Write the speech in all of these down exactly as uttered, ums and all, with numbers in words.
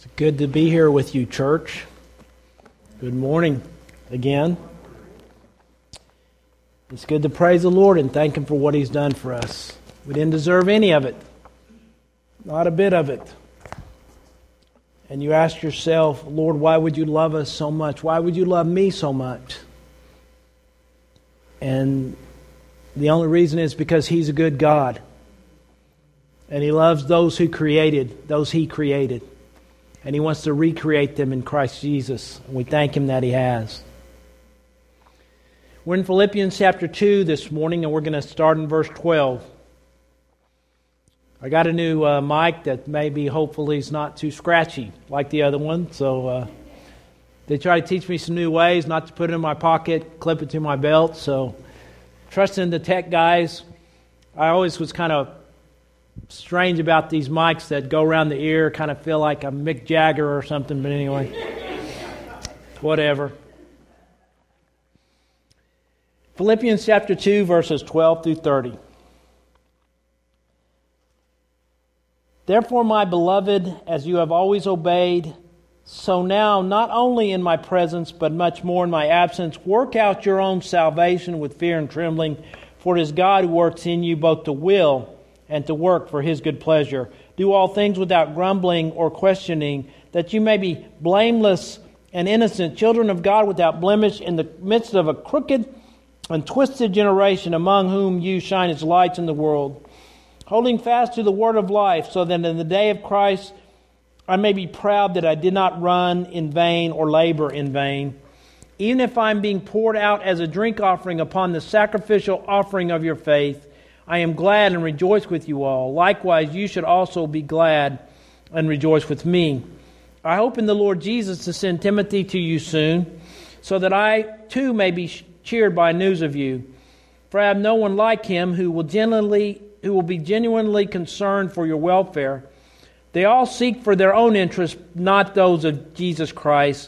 It's good to be here with you, church. Good morning again. It's good to praise the Lord and thank Him for what He's done for us. We didn't deserve any of it. Not a bit of it. And you ask yourself, Lord, why would you love us so much? Why would you love me so much? And the only reason is because He's a good God. And He loves those who created, those He created. And He wants to recreate them in Christ Jesus. And we thank Him that He has. We're in Philippians chapter two this morning, and we're going to start in verse twelve. I got a new uh, mic that maybe, hopefully, is not too scratchy like the other one. So uh, they try to teach me some new ways, not to put it in my pocket, clip it to my belt. So trusting the tech guys. I always was kind of strange about these mics that go around the ear, kind of feel like I'm Mick Jagger or something, but anyway, whatever. Philippians chapter two, verses twelve through thirty. Therefore, my beloved, as you have always obeyed, so now, not only in my presence, but much more in my absence, work out your own salvation with fear and trembling, for it is God who works in you both to will and to work for His good pleasure. Do all things without grumbling or questioning, that you may be blameless and innocent, children of God without blemish, in the midst of a crooked and twisted generation, among whom you shine as lights in the world, holding fast to the word of life, so that in the day of Christ I may be proud that I did not run in vain or labor in vain. Even if I am being poured out as a drink offering upon the sacrificial offering of your faith, I am glad and rejoice with you all. Likewise, you should also be glad and rejoice with me. I hope in the Lord Jesus to send Timothy to you soon, so that I too may be cheered by news of you. For I have no one like him who will genuinely, who will be genuinely concerned for your welfare. They all seek for their own interests, not those of Jesus Christ.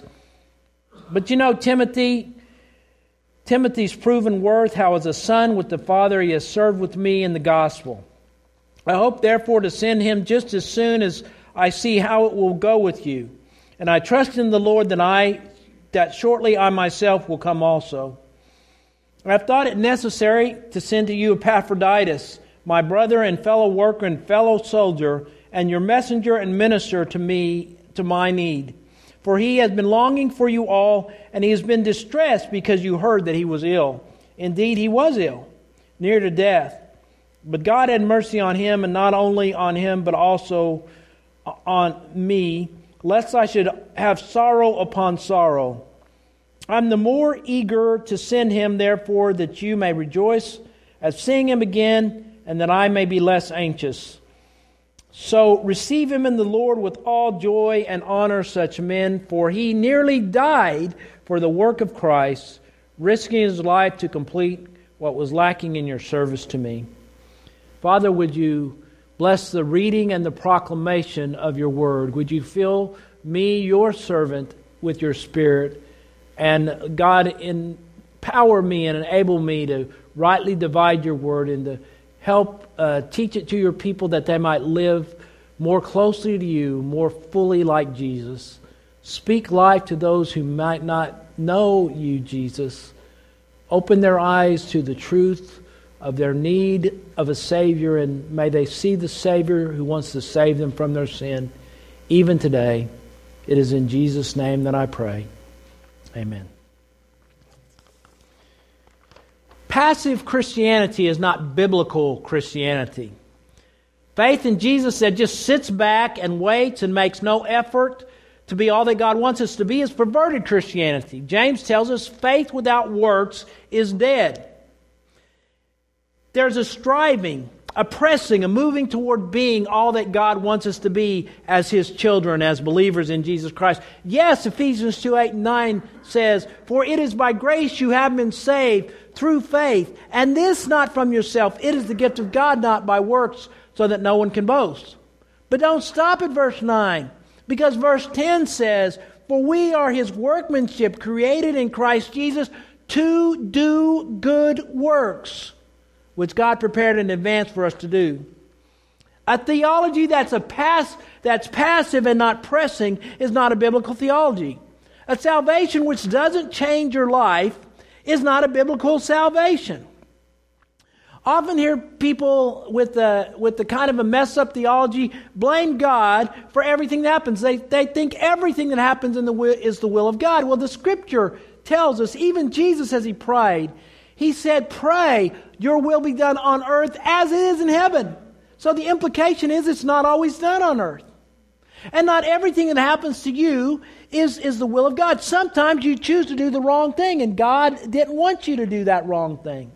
But you know, Timothy, Timothy's proven worth, how as a son with the Father he has served with me in the gospel. I hope therefore to send him just as soon as I see how it will go with you. And I trust in the Lord that I that shortly I myself will come also. I have thought it necessary to send to you Epaphroditus, my brother and fellow worker and fellow soldier, and your messenger and minister to me, to my need. For he has been longing for you all, and he has been distressed because you heard that he was ill. Indeed, he was ill, near to death. But God had mercy on him, and not only on him, but also on me, lest I should have sorrow upon sorrow. I'm the more eager to send him, therefore, that you may rejoice at seeing him again, and that I may be less anxious. So receive him in the Lord with all joy and honor such men, for he nearly died for the work of Christ, risking his life to complete what was lacking in your service to me. Father, would you bless the reading and the proclamation of your word? Would you fill me, your servant, with your Spirit? And God, empower me and enable me to rightly divide your word and to help uh, teach it to your people that they might live more closely to you, more fully like Jesus. Speak life to those who might not know you, Jesus. Open their eyes to the truth of their need of a Savior, and may they see the Savior who wants to save them from their sin, even today. It is in Jesus' name that I pray. Amen. Passive Christianity is not biblical Christianity. Faith in Jesus that just sits back and waits and makes no effort to be all that God wants us to be is perverted Christianity. James tells us faith without works is dead. There's a striving, a pressing, a moving toward being all that God wants us to be as His children, as believers in Jesus Christ. Yes, Ephesians two, eight, and nine says, for it is by grace you have been saved through faith, and this not from yourself. It is the gift of God, not by works, so that no one can boast. But don't stop at verse nine, because verse ten says, for we are His workmanship, created in Christ Jesus to do good works, which God prepared in advance for us to do. A theology that's a pass, that's passive and not pressing is not a biblical theology. A salvation which doesn't change your life is not a biblical salvation. Often hear people with the with the kind of a messed up theology blame God for everything that happens. They they think everything that happens in the will is the will of God. Well, the Scripture tells us, even Jesus as He prayed, He said, "Pray, your will be done on earth as it is in heaven." So the implication is it's not always done on earth. And not everything that happens to you is, is the will of God. Sometimes you choose to do the wrong thing, and God didn't want you to do that wrong thing.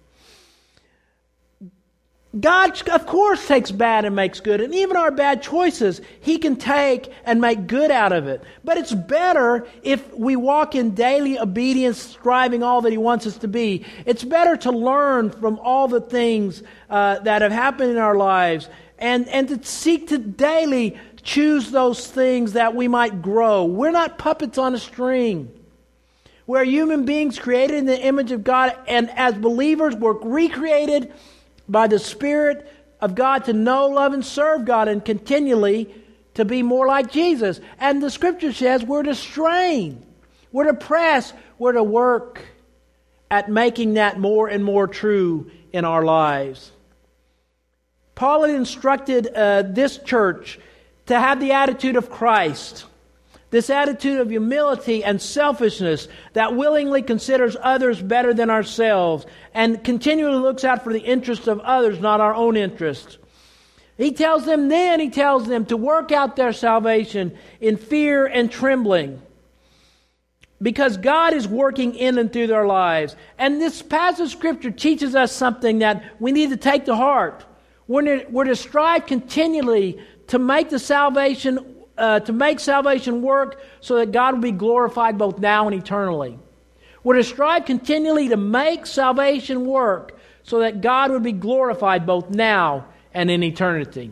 God, of course, takes bad and makes good. And even our bad choices, He can take and make good out of it. But it's better if we walk in daily obedience, striving all that He wants us to be. It's better to learn from all the things uh, that have happened in our lives and, and to seek to daily choose those things that we might grow. We're not puppets on a string. We're human beings created in the image of God, and as believers, we're recreated by the Spirit of God to know, love, and serve God, and continually to be more like Jesus. And the Scripture says we're to strain, we're to press, we're to work at making that more and more true in our lives. Paul had instructed uh, this church to have the attitude of Christ, this attitude of humility and selfishness that willingly considers others better than ourselves and continually looks out for the interests of others, not our own interests. He tells them then, he tells them to work out their salvation in fear and trembling, because God is working in and through their lives. And this passage of Scripture teaches us something that we need to take to heart. We're to, we're to strive continually to make the salvation Uh, to make salvation work so that God will be glorified both now and eternally. We're to strive continually to make salvation work so that God would be glorified both now and in eternity.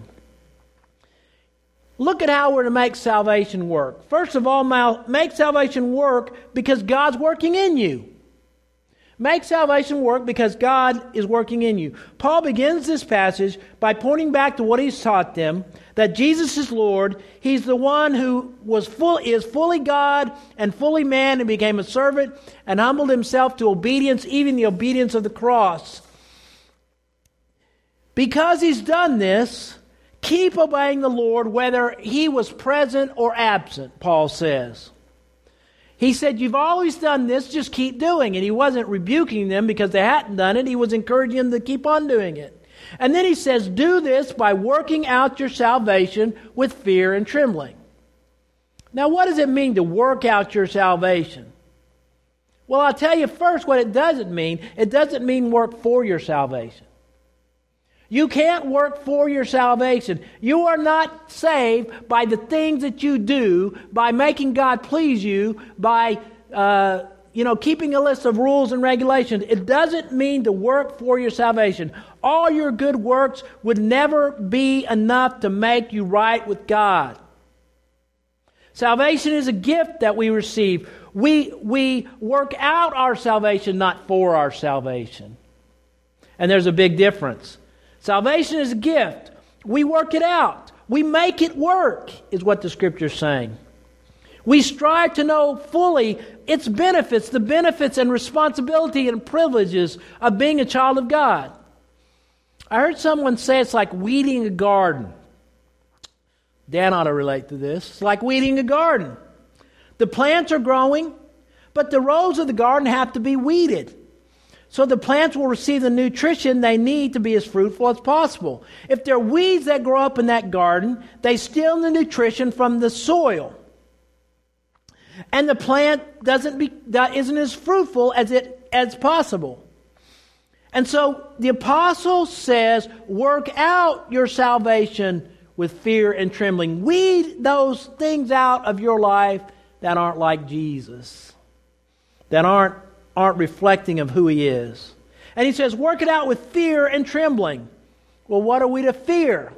Look at how we're to make salvation work. First of all, make salvation work because God's working in you. Make salvation work because God is working in you. Paul begins this passage by pointing back to what he's taught them, that Jesus is Lord. He's the one who was full, is fully God and fully man, and became a servant and humbled himself to obedience, even the obedience of the cross. Because he's done this, keep obeying the Lord whether he was present or absent, Paul says. He said, you've always done this, just keep doing it. He wasn't rebuking them because they hadn't done it. He was encouraging them to keep on doing it. And then he says, do this by working out your salvation with fear and trembling. Now, what does it mean to work out your salvation? Well, I'll tell you first what it doesn't mean. It doesn't mean work for your salvation. You can't work for your salvation. You are not saved by the things that you do, by making God please you, by uh, you know, keeping a list of rules and regulations. It doesn't mean to work for your salvation. All your good works would never be enough to make you right with God. Salvation is a gift that we receive. We, we work out our salvation, not for our salvation. And there's a big difference. Salvation is a gift. We work it out. We make it work, is what the Scripture is saying. We strive to know fully its benefits, the benefits and responsibility and privileges of being a child of God. I heard someone say it's like weeding a garden. Dan ought to relate to this. It's like weeding a garden. The plants are growing, but the rows of the garden have to be weeded. So the plants will receive the nutrition they need to be as fruitful as possible. If there are weeds that grow up in that garden, they steal the nutrition from the soil. And the plant doesn't be, isn't as fruitful as it as possible. And so the apostle says, work out your salvation with fear and trembling. Weed those things out of your life that aren't like Jesus, that aren't aren't reflecting of who He is. And he says, work it out with fear and trembling. Well, what are we to fear?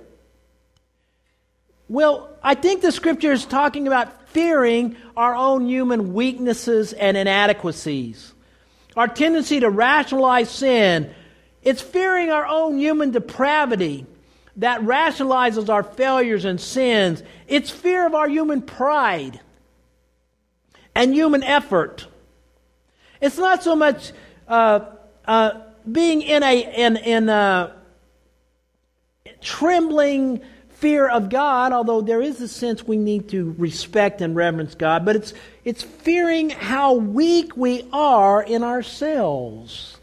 Well, I think the Scripture is talking about fearing our own human weaknesses and inadequacies. Our tendency to rationalize sin. It's fearing our own human depravity. that rationalizes our failures and sins. It's fear of our human pride and human effort. It's not so much uh, uh, being in a in in a trembling fear of God, although there is a sense we need to respect and reverence God, but it's it's fearing how weak we are in ourselves.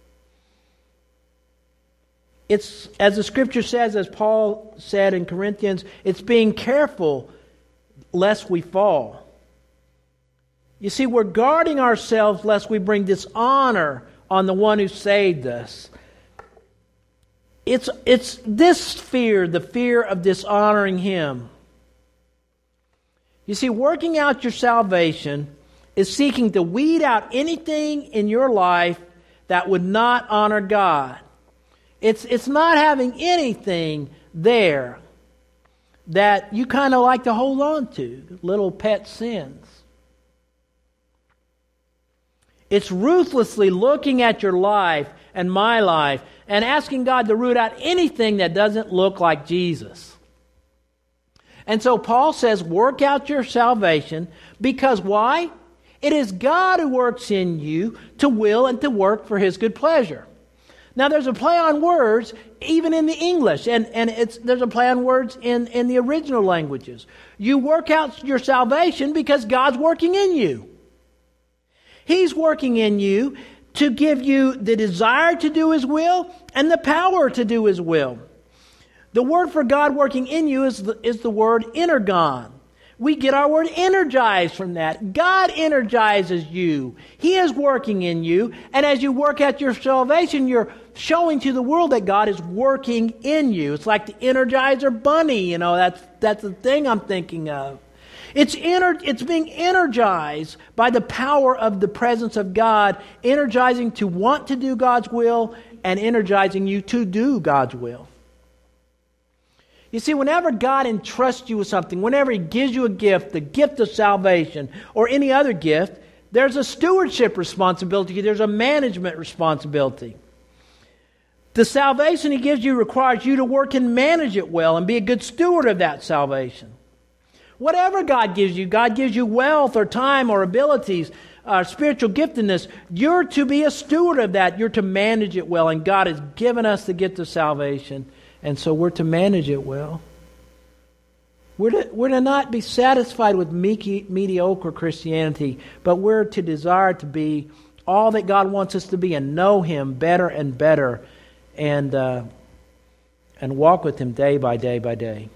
It's, as the Scripture says, as Paul said in Corinthians, it's being careful lest we fall. You see, we're guarding ourselves lest we bring dishonor on the one who saved us. It's, it's this fear, the fear of dishonoring Him. You see, working out your salvation is seeking to weed out anything in your life that would not honor God. It's, it's not having anything there that you kind of like to hold on to, little pet sins. It's ruthlessly looking at your life and my life and asking God to root out anything that doesn't look like Jesus. And so Paul says, work out your salvation because why? It is God who works in you to will and to work for His good pleasure. Now there's a play on words even in the English, and, and it's there's a play on words in, in the original languages. You work out your salvation because God's working in you. He's working in you to give you the desire to do His will and the power to do His will. The word for God working in you is the, is the word energon. We get our word energized from that. God energizes you. He is working in you. And as you work out your salvation, you're showing to the world that God is working in you. It's like the Energizer Bunny, you know, that's that's the thing I'm thinking of. It's ener- it's being energized by the power of the presence of God, energizing to want to do God's will and energizing you to do God's will. You see, whenever God entrusts you with something, whenever He gives you a gift, the gift of salvation, or any other gift, there's a stewardship responsibility, there's a management responsibility. The salvation He gives you requires you to work and manage it well and be a good steward of that salvation. Whatever God gives you, God gives you wealth or time or abilities, uh, spiritual giftedness, you're to be a steward of that. You're to manage it well, and God has given us the gift of salvation. And so we're to manage it well. We're to, we're to not be satisfied with medi- mediocre Christianity, but we're to desire to be all that God wants us to be and know Him better and better and, uh, and walk with Him day by day by day.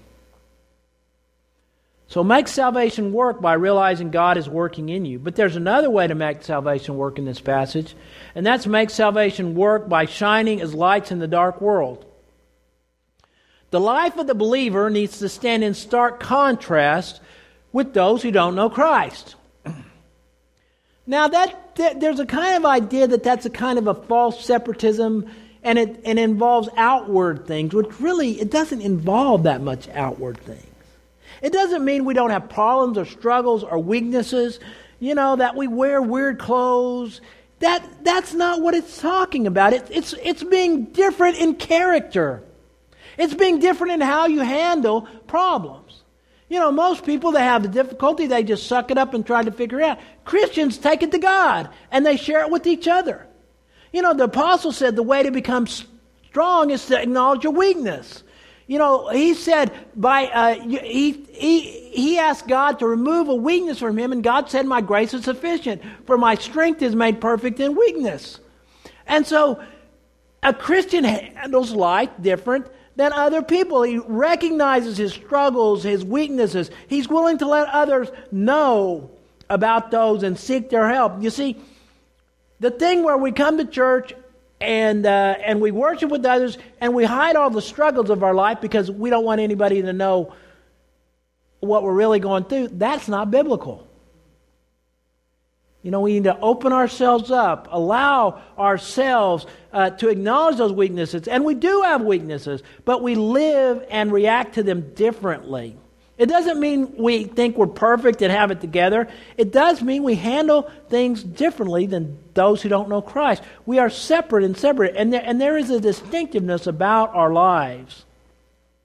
So make salvation work by realizing God is working in you. But there's another way to make salvation work in this passage, and that's make salvation work by shining as lights in the dark world. The life of the believer needs to stand in stark contrast with those who don't know Christ. Now, that, that there's a kind of idea that that's a kind of a false separatism, and it, and it involves outward things, which really, it doesn't involve that much outward things. It doesn't mean we don't have problems or struggles or weaknesses, you know, that we wear weird clothes. That that's not what it's talking about. It, it's it's being different in character. It's being different in how you handle problems. You know, most people that have the difficulty, they just suck it up and try to figure it out. Christians take it to God and they share it with each other. You know, the apostle said the way to become strong is to acknowledge your weakness. You know, he said by uh, he he he asked God to remove a weakness from him, and God said, "My grace is sufficient, for my strength is made perfect in weakness." And so, a Christian handles life different than other people. He recognizes his struggles, his weaknesses. He's willing to let others know about those and seek their help. You see, the thing where we come to church and uh, and we worship with others and we hide all the struggles of our life because we don't want anybody to know what we're really going through, that's not biblical. You know, we need to open ourselves up, allow ourselves uh, to acknowledge those weaknesses. And we do have weaknesses, but we live and react to them differently. It doesn't mean we think we're perfect and have it together. It does mean we handle things differently than those who don't know Christ. We are separate and separate, and there, and there is a distinctiveness about our lives.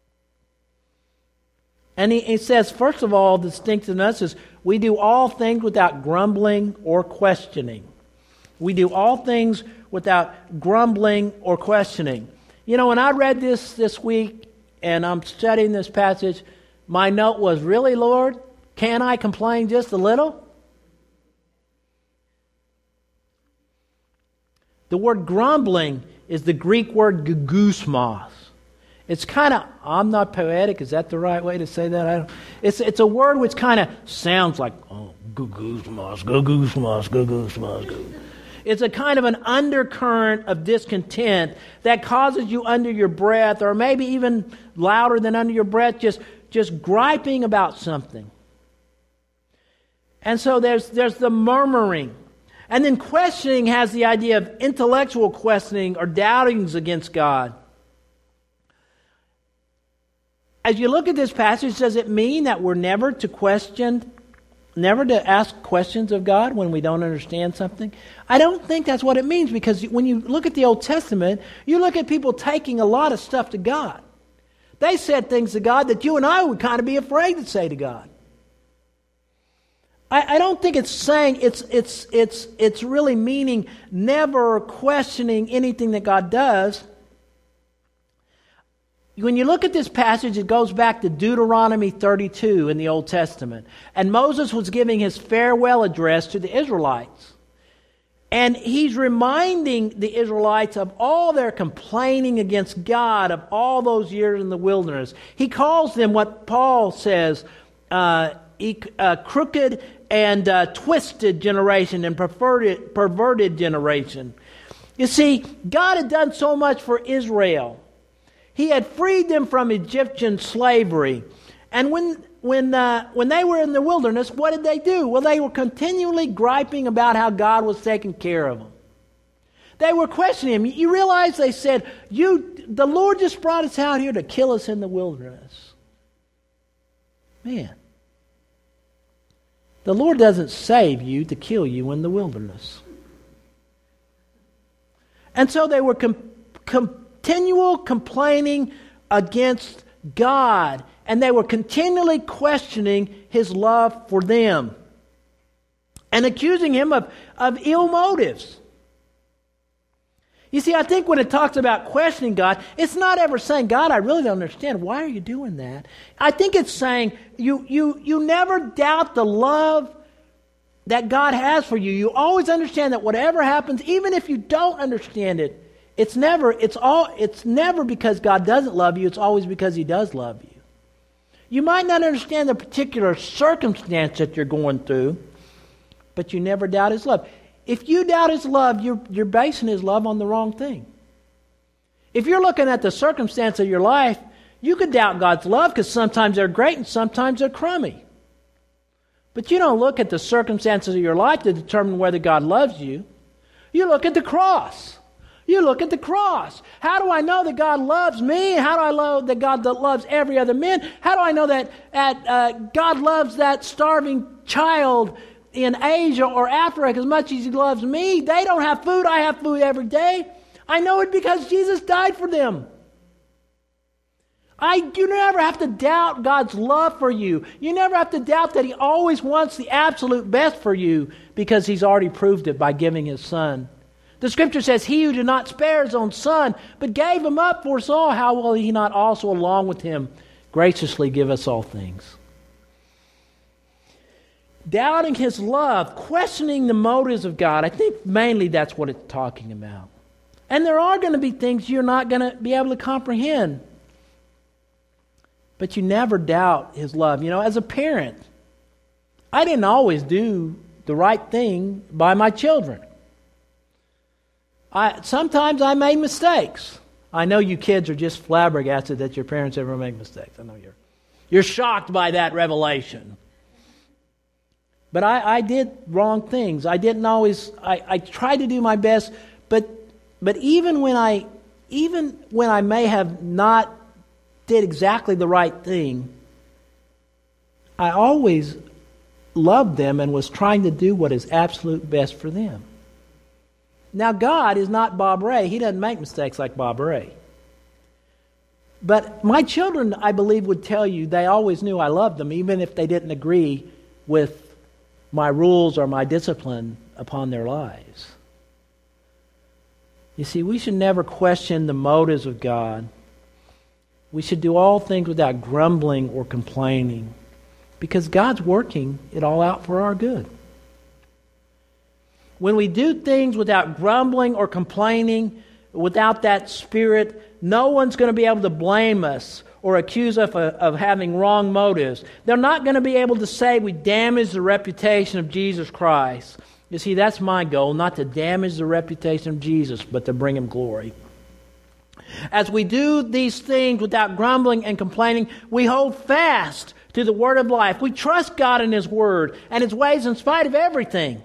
And he, he says, first of all, distinct in us is we do all things without grumbling or questioning. We do all things without grumbling or questioning. You know, when I read this this week and I'm studying this passage, my note was, really, Lord, can I complain just a little? The word grumbling is the Greek word gugusmos. It's kind of, I'm not poetic, is that the right way to say that? I don't, it's, it's a word which kind of sounds like, oh, gugusmos, gugusmos, gugusmos, gugusmos. It's a kind of an undercurrent of discontent that causes you under your breath, or maybe even louder than under your breath, just, just griping about something. And so there's, there's the murmuring. And then questioning has the idea of intellectual questioning or doubtings against God. As you look at this passage, does it mean that we're never to question, never to ask questions of God when we don't understand something? I don't think that's what it means, because when you look at the Old Testament, you look at people taking a lot of stuff to God. They said things to God that you and I would kind of be afraid to say to God. I, I don't think it's saying, it's, it's, it's, it's really meaning never questioning anything that God does. When you look at this passage, it goes back to Deuteronomy thirty-two in the Old Testament. And Moses was giving his farewell address to the Israelites. And he's reminding the Israelites of all their complaining against God of all those years in the wilderness. He calls them what Paul says, uh, a crooked and uh, twisted generation and perverted, perverted generation. You see, God had done so much for Israel. He had freed them from Egyptian slavery. And when when uh, when they were in the wilderness, what did they do? Well, they were continually griping about how God was taking care of them. They were questioning Him. You realize they said, "You, the Lord just brought us out here to kill us in the wilderness." Man, the Lord doesn't save you to kill you in the wilderness. And so they were com- com- continual complaining against God, and they were continually questioning His love for them and accusing Him of, of ill motives. You see, I think when it talks about questioning God, it's not ever saying, God, I really don't understand. Why are you doing that? I think it's saying you, you, you never doubt the love that God has for you. You always understand that whatever happens, even if you don't understand it, It's never, it's all, it's never because God doesn't love you. It's always because He does love you. You might not understand the particular circumstance that you're going through, but you never doubt His love. If you doubt His love, you're, you're basing His love on the wrong thing. If you're looking at the circumstance of your life, you could doubt God's love because sometimes they're great and sometimes they're crummy. But you don't look at the circumstances of your life to determine whether God loves you. You look at the cross. You look at the cross. How do I know that God loves me? How do I know that God loves every other man? How do I know that at, uh, God loves that starving child in Asia or Africa as much as He loves me? They don't have food. I have food every day. I know it because Jesus died for them. I, you never have to doubt God's love for you. You never have to doubt that He always wants the absolute best for you because He's already proved it by giving His Son. The Scripture says, He who did not spare His own Son, but gave Him up for us all, how will He not also along with Him graciously give us all things? Doubting His love, questioning the motives of God, I think mainly that's what it's talking about. And there are going to be things you're not going to be able to comprehend. But you never doubt His love. You know, as a parent, I didn't always do the right thing by my children. I, sometimes I made mistakes. I know you kids are just flabbergasted that your parents ever make mistakes. I know you're you're shocked by that revelation. But I, I did wrong things. I didn't always. I, I tried to do my best, but but even when I even when I may have not did exactly the right thing, I always loved them and was trying to do what is absolute best for them. Now, God is not Bob Ray. He doesn't make mistakes like Bob Ray. But my children, I believe, would tell you they always knew I loved them, even if they didn't agree with my rules or my discipline upon their lives. You see, we should never question the motives of God. We should do all things without grumbling or complaining, because God's working it all out for our good. When we do things without grumbling or complaining, without that spirit, no one's going to be able to blame us or accuse us of, of having wrong motives. They're not going to be able to say we damaged the reputation of Jesus Christ. You see, that's my goal, not to damage the reputation of Jesus, but to bring Him glory. As we do these things without grumbling and complaining, we hold fast to the Word of life. We trust God in His Word and His ways in spite of everything.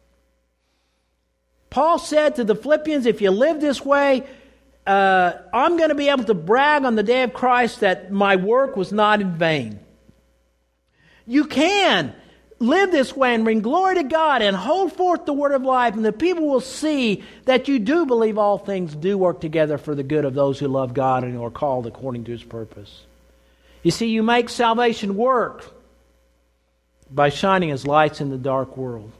Paul said to the Philippians, if you live this way, uh, I'm going to be able to brag on the day of Christ that my work was not in vain. You can live this way and bring glory to God and hold forth the word of life, and the people will see that you do believe all things do work together for the good of those who love God and who are called according to His purpose. You see, you make salvation work by shining as lights in the dark world.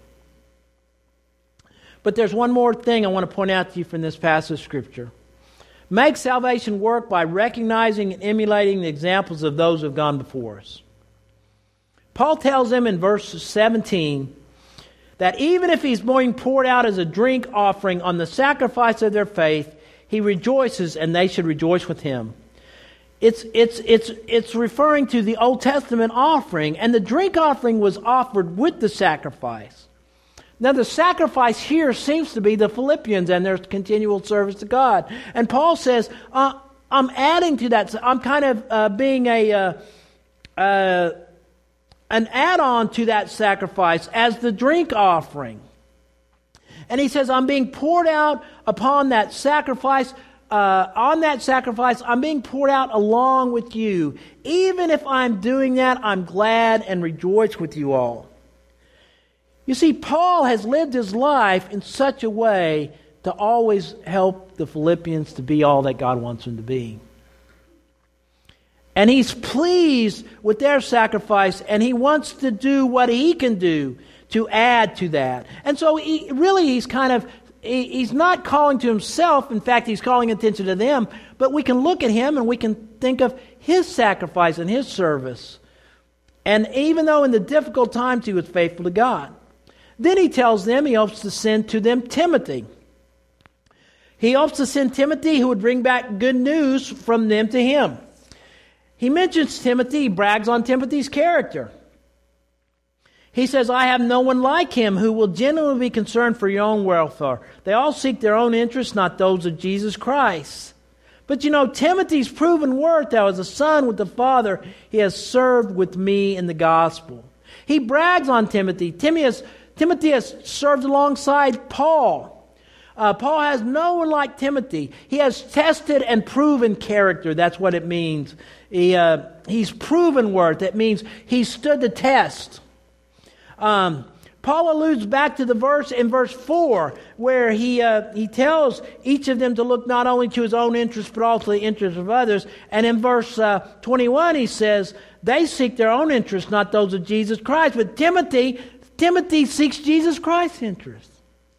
But there's one more thing I want to point out to you from this passage of Scripture. Make salvation work by recognizing and emulating the examples of those who have gone before us. Paul tells them in verse seventeen that even if he's being poured out as a drink offering on the sacrifice of their faith, he rejoices and they should rejoice with him. It's, it's, it's, it's referring to the Old Testament offering, and the drink offering was offered with the sacrifice. Now, the sacrifice here seems to be the Philippians and their continual service to God. And Paul says, uh, I'm adding to that. I'm kind of uh, being a uh, uh, an add-on to that sacrifice as the drink offering. And he says, I'm being poured out upon that sacrifice. Uh, on that sacrifice, I'm being poured out along with you. Even if I'm doing that, I'm glad and rejoice with you all. You see, Paul has lived his life in such a way to always help the Philippians to be all that God wants them to be. And he's pleased with their sacrifice, and he wants to do what he can do to add to that. And so he, really he's kind of, he, he's not calling to himself. In fact, he's calling attention to them. But we can look at him and we can think of his sacrifice and his service. And even though in the difficult times he was faithful to God. Then he tells them he hopes to send to them Timothy. He hopes to send Timothy who would bring back good news from them to him. He mentions Timothy, he brags on Timothy's character. He says, I have no one like him who will genuinely be concerned for your own welfare. They all seek their own interests, not those of Jesus Christ. But you know, Timothy's proven worth that as a son with the Father, he has served with me in the gospel. He brags on Timothy. Timothy has Timothy has served alongside Paul. Uh, Paul has no one like Timothy. He has tested and proven character. That's what it means. He, uh, he's proven worth. That means he stood the test. Um, Paul alludes back to the verse in verse four where he uh, he tells each of them to look not only to his own interests but also the interests of others. And in verse uh, twenty-one he says, they seek their own interests, not those of Jesus Christ. But Timothy... Timothy seeks Jesus Christ's interest.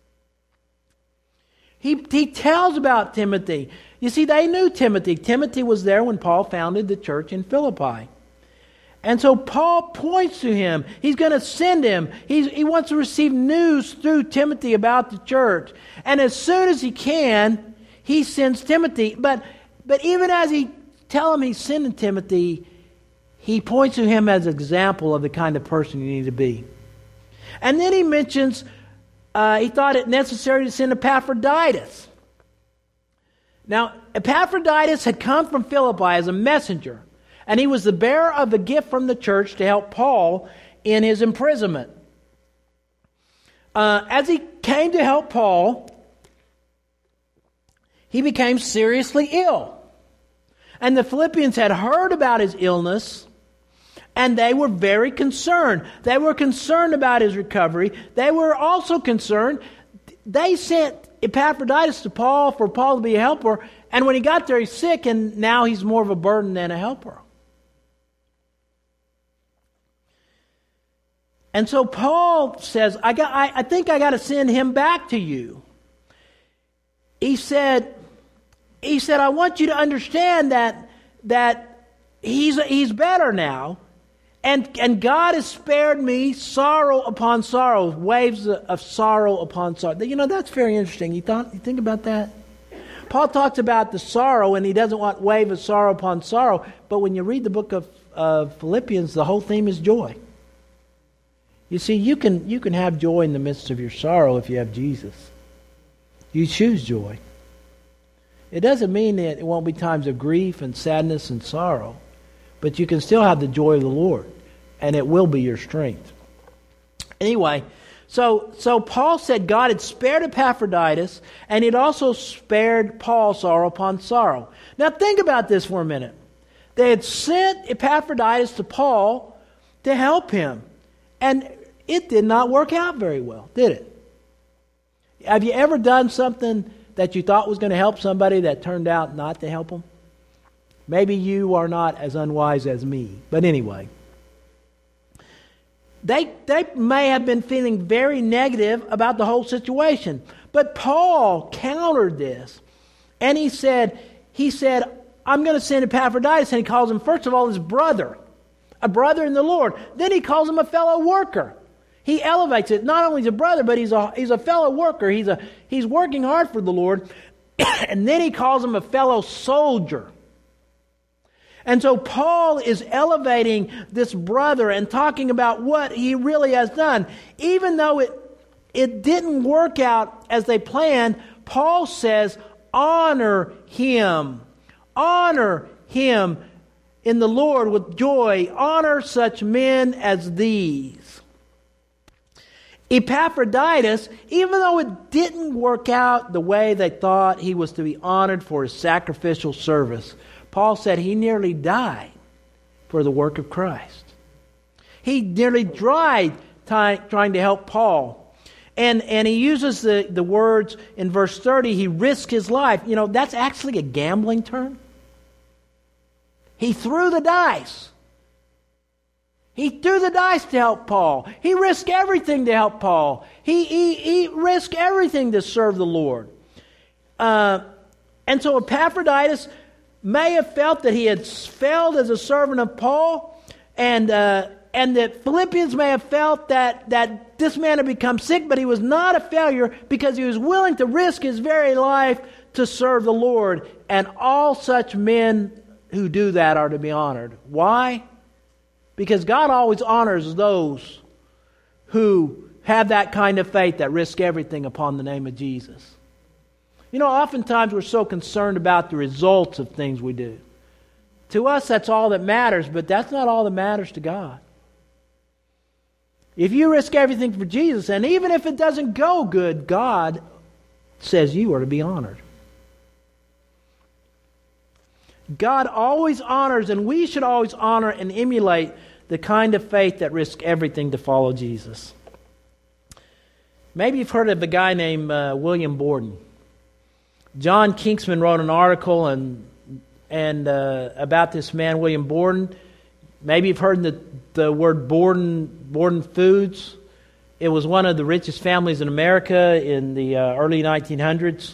He, he tells about Timothy. You see, they knew Timothy. Timothy was there when Paul founded the church in Philippi. And so Paul points to him. He's going to send him. He's, he wants to receive news through Timothy about the church. And as soon as he can, he sends Timothy. But, but even as he tells him he's sending Timothy, he points to him as an example of the kind of person you need to be. And then he mentions uh, he thought it necessary to send Epaphroditus. Now, Epaphroditus had come from Philippi as a messenger, and he was the bearer of a gift from the church to help Paul in his imprisonment. Uh, as he came to help Paul, he became seriously ill. And the Philippians had heard about his illness, and they were very concerned. They were concerned about his recovery. They were also concerned. They sent Epaphroditus to Paul for Paul to be a helper. And when he got there, he's sick, and now he's more of a burden than a helper. And so Paul says, I got, I, I think I got to send him back to you. He said, he said, I want you to understand that, that he's, he's better now. And, and God has spared me sorrow upon sorrow, waves of sorrow upon sorrow. You know, that's very interesting. You thought, you think about that? Paul talks about the sorrow, and he doesn't want wave of sorrow upon sorrow. But when you read the book of, of Philippians, the whole theme is joy. You see, you can you can have joy in the midst of your sorrow if you have Jesus. You choose joy. It doesn't mean that it won't be times of grief and sadness and sorrow, but you can still have the joy of the Lord, and it will be your strength. Anyway, so so Paul said God had spared Epaphroditus, and He'd also spared Paul sorrow upon sorrow. Now think about this for a minute. They had sent Epaphroditus to Paul to help him, and it did not work out very well, did it? Have you ever done something that you thought was going to help somebody that turned out not to help them? Maybe you are not as unwise as me. But anyway, they, they may have been feeling very negative about the whole situation. But Paul countered this. And he said, he said, I'm going to send Epaphroditus. And he calls him, first of all, his brother. A brother in the Lord. Then he calls him a fellow worker. He elevates it. Not only he's a brother, but he's a he's a fellow worker. He's a he's working hard for the Lord. And then he calls him a fellow soldier. And so Paul is elevating this brother and talking about what he really has done. Even though it it didn't work out as they planned, Paul says, honor him. Honor him in the Lord with joy. Honor such men as these. Epaphroditus, even though it didn't work out the way they thought, he was to be honored for his sacrificial service. Paul said he nearly died for the work of Christ. He nearly died ty- trying to help Paul. And, and he uses the, the words in verse thirty, he risked his life. You know, that's actually a gambling term. He threw the dice. He threw the dice to help Paul. He risked everything to help Paul. He, he, he risked everything to serve the Lord. Uh, and so Epaphroditus may have felt that he had failed as a servant of Paul, and uh, and that Philippians may have felt that, that this man had become sick, but he was not a failure because he was willing to risk his very life to serve the Lord. And all such men who do that are to be honored. Why? Because God always honors those who have that kind of faith that risk everything upon the name of Jesus. You know, oftentimes we're so concerned about the results of things we do. To us, that's all that matters, but that's not all that matters to God. If you risk everything for Jesus, and even if it doesn't go good, God says you are to be honored. God always honors, and we should always honor and emulate the kind of faith that risks everything to follow Jesus. Maybe you've heard of a guy named uh, William Borden. John Kingsman wrote an article and and uh, about this man, William Borden. Maybe you've heard the, the word Borden, Borden Foods. It was one of the richest families in America in the uh, early nineteen hundreds.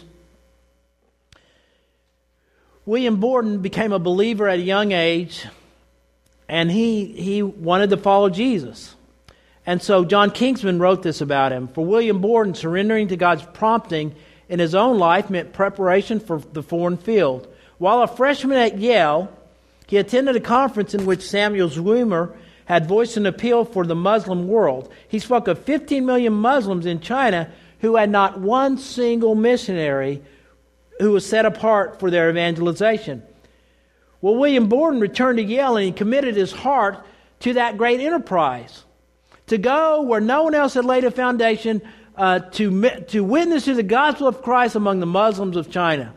William Borden became a believer at a young age, and he he wanted to follow Jesus. And so John Kingsman wrote this about him. For William Borden, surrendering to God's prompting in his own life meant preparation for the foreign field. While a freshman at Yale, he attended a conference in which Samuel Zweimer had voiced an appeal for the Muslim world. He spoke of fifteen million Muslims in China who had not one single missionary who was set apart for their evangelization. Well, William Borden returned to Yale and he committed his heart to that great enterprise. To go where no one else had laid a foundation, uh, to, to witness to the gospel of Christ among the Muslims of China.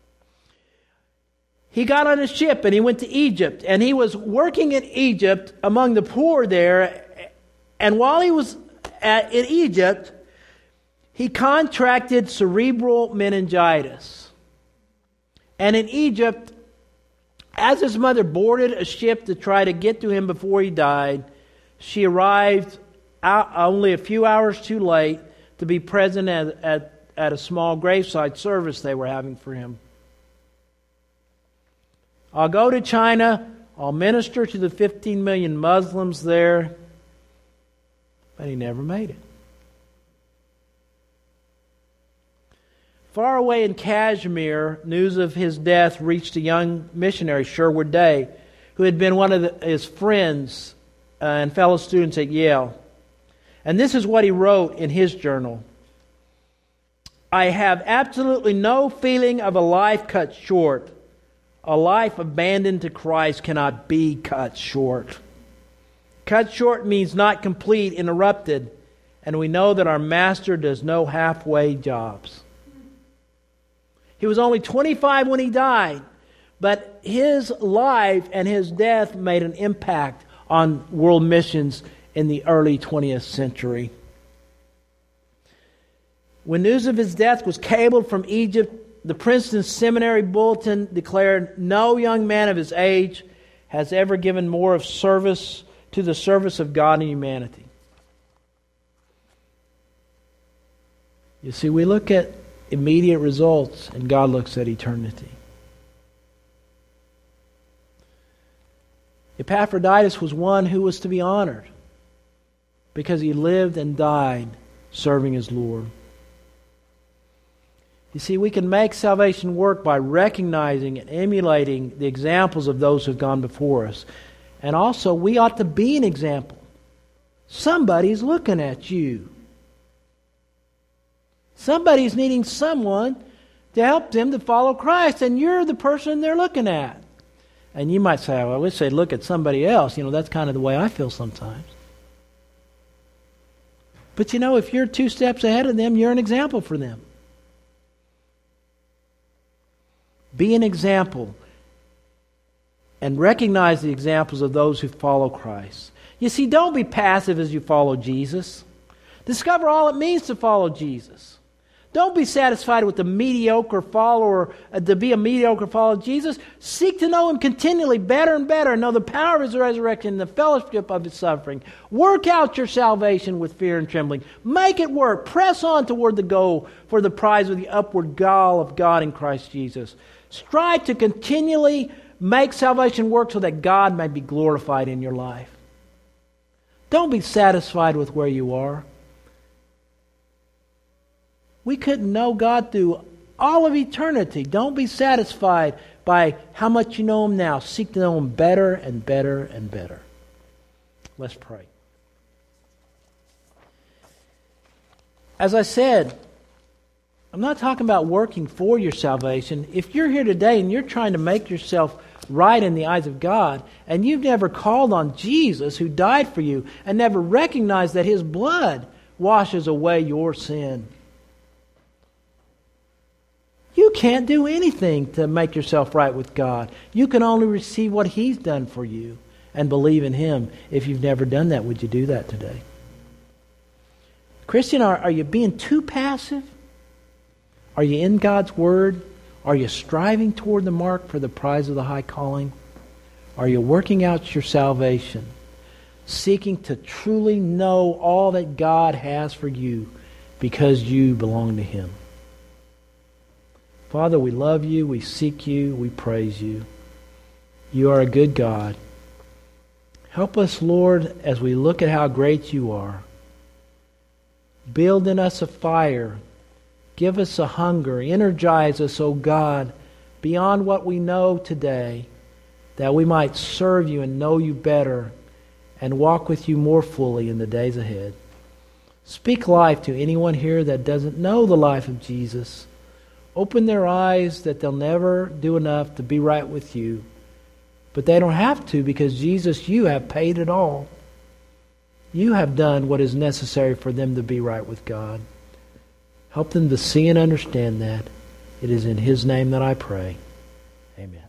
He got on a ship and he went to Egypt, and he was working in Egypt among the poor there. And while he was at, in Egypt, he contracted cerebral meningitis. And in Egypt, as his mother boarded a ship to try to get to him before he died, she arrived out only a few hours too late to be present at, at, at a small graveside service they were having for him. I'll go to China. I'll minister to the fifteen million Muslims there. But he never made it. Far away in Kashmir, news of his death reached a young missionary, Sherwood Day, who had been one of the, his friends uh, and fellow students at Yale. And this is what he wrote in his journal. I have absolutely no feeling of a life cut short. A life abandoned to Christ cannot be cut short. Cut short means not complete, interrupted, and we know that our Master does no halfway jobs. He was only twenty-five when he died, but his life and his death made an impact on world missions in the early twentieth century. When news of his death was cabled from Egypt, the Princeton Seminary Bulletin declared, no young man of his age has ever given more of service to the service of God and humanity. You see, we look at immediate results, and God looks at eternity. Epaphroditus was one who was to be honored because he lived and died serving his Lord. You see, we can make salvation work by recognizing and emulating the examples of those who have gone before us. And also, we ought to be an example. Somebody's looking at you. Somebody's needing someone to help them to follow Christ, and you're the person they're looking at. And you might say, well, I wish they'd look at somebody else. You know, that's kind of the way I feel sometimes. But you know, if you're two steps ahead of them, you're an example for them. Be an example and recognize the examples of those who follow Christ. You see, don't be passive as you follow Jesus. Discover all it means to follow Jesus. Don't be satisfied with the mediocre follower, uh, to be a mediocre follower of Jesus. Seek to know Him continually better and better. Know the power of His resurrection and the fellowship of His suffering. Work out your salvation with fear and trembling. Make it work. Press on toward the goal for the prize of the upward call of God in Christ Jesus. Strive to continually make salvation work so that God may be glorified in your life. Don't be satisfied with where you are. We couldn't know God through all of eternity. Don't be satisfied by how much you know Him now. Seek to know Him better and better and better. Let's pray. As I said, I'm not talking about working for your salvation. If you're here today and you're trying to make yourself right in the eyes of God, and you've never called on Jesus who died for you and never recognized that His blood washes away your sin, you can't do anything to make yourself right with God. You can only receive what He's done for you and believe in Him. If you've never done that, would you do that today? Christian, are, are you being too passive? Are you in God's Word? Are you striving toward the mark for the prize of the high calling? Are you working out your salvation, seeking to truly know all that God has for you because you belong to Him? Father, we love You, we seek You, we praise You. You are a good God. Help us, Lord, as we look at how great You are. Build in us a fire. Give us a hunger. Energize us, O God, beyond what we know today, that we might serve You and know You better and walk with You more fully in the days ahead. Speak life to anyone here that doesn't know the life of Jesus. Open their eyes that they'll never do enough to be right with You. But they don't have to, because Jesus, You have paid it all. You have done what is necessary for them to be right with God. Help them to see and understand that. It is in His name that I pray. Amen.